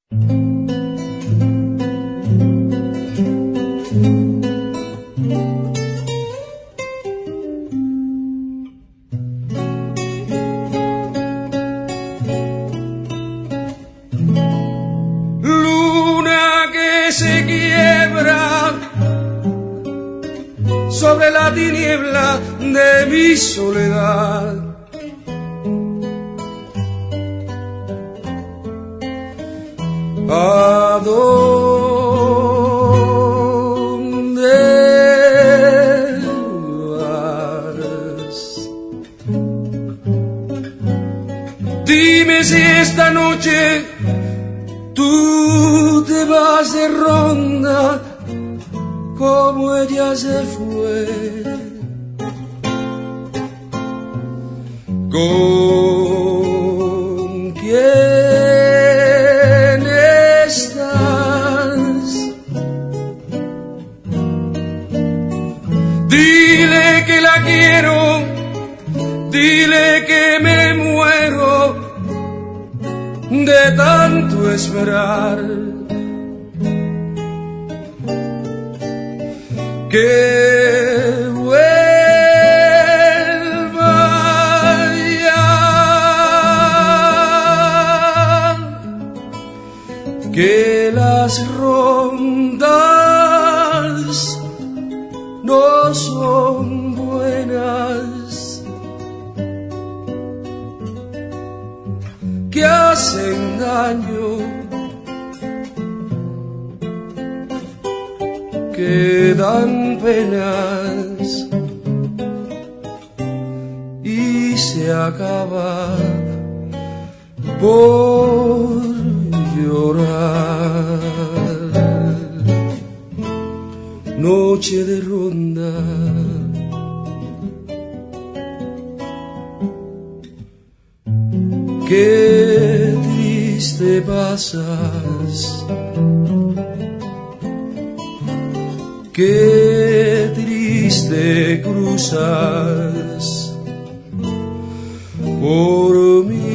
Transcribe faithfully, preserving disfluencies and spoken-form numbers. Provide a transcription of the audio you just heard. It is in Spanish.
Sobre la tiniebla de mi soledad, ¿a dónde vas? Dime si esta noche tú te vas de ronda como ella se fue. ¿Con quién estás? Dile que la quiero, dile que me muero de tanto esperar. Que vuelva ya, que las rondas no son buenas, que hacen daño, que dan penas y se acaba por llorar. Noche de ronda, qué triste pasas, qué triste cruzas por mí.